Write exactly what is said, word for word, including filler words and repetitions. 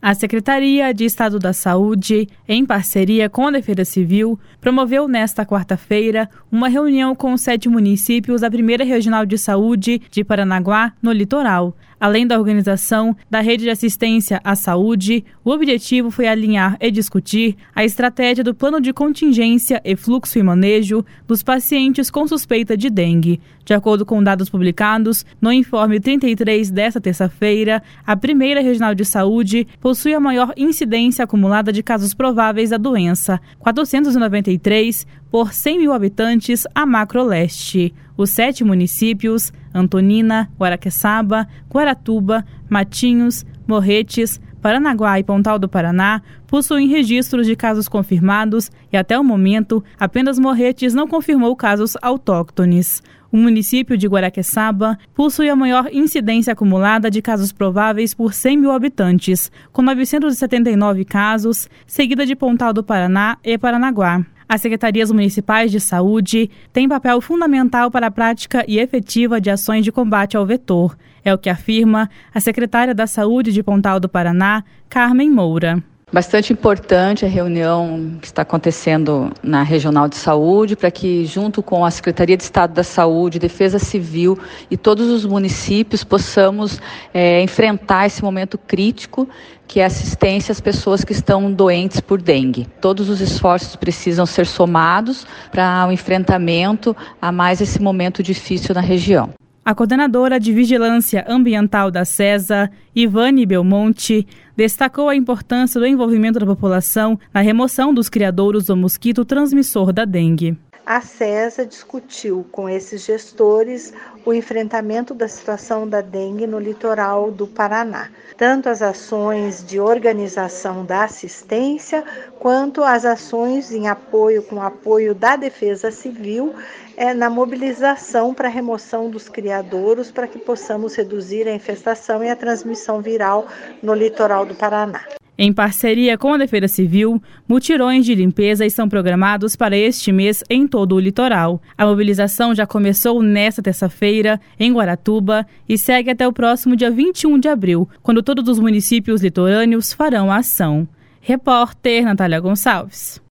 A Secretaria de Estado da Saúde, em parceria com a Defesa Civil, promoveu nesta quarta-feira uma reunião com os sete municípios da Primeira Regional de Saúde de Paranaguá, no litoral. Além da organização da Rede de Assistência à Saúde, o objetivo foi alinhar e discutir a estratégia do plano de contingência e fluxo e manejo dos pacientes com suspeita de dengue. De acordo com dados publicados no informe trinta e três desta terça-feira, a Primeira Regional de Saúde possui a maior incidência acumulada de casos prováveis da doença, quatrocentos e noventa e três por cem mil habitantes a macro-leste. Os sete municípios, Antonina, Guaraqueçaba, Guaratuba, Matinhos, Morretes, Paranaguá e Pontal do Paraná, possuem registros de casos confirmados e, até o momento, apenas Morretes não confirmou casos autóctones. O município de Guaraqueçaba possui a maior incidência acumulada de casos prováveis por cem mil habitantes, com novecentos e setenta e nove casos, seguida de Pontal do Paraná e Paranaguá. As secretarias municipais de saúde têm papel fundamental para a prática e efetiva de ações de combate ao vetor. É o que afirma a secretária da Saúde de Pontal do Paraná, Carmen Moura. Bastante importante a reunião que está acontecendo na Regional de Saúde, para que, junto com a Secretaria de Estado da Saúde, Defesa Civil e todos os municípios, possamos é, enfrentar esse momento crítico, que é assistência às pessoas que estão doentes por dengue. Todos os esforços precisam ser somados para o enfrentamento a mais esse momento difícil na região. A coordenadora de Vigilância Ambiental da SESA, Ivane Belmonte, destacou a importância do envolvimento da população na remoção dos criadouros do mosquito transmissor da dengue. A SESA discutiu com esses gestores o enfrentamento da situação da dengue no litoral do Paraná, tanto as ações de organização da assistência, quanto as ações em apoio com apoio da Defesa Civil é, na mobilização para a remoção dos criadouros, para que possamos reduzir a infestação e a transmissão viral no litoral do Paraná. Em parceria com a Defesa Civil, mutirões de limpeza estão programados para este mês em todo o litoral. A mobilização já começou nesta terça-feira em Guaratuba e segue até o próximo dia vinte e um de abril, quando todos os municípios litorâneos farão a ação. Repórter Natália Gonçalves.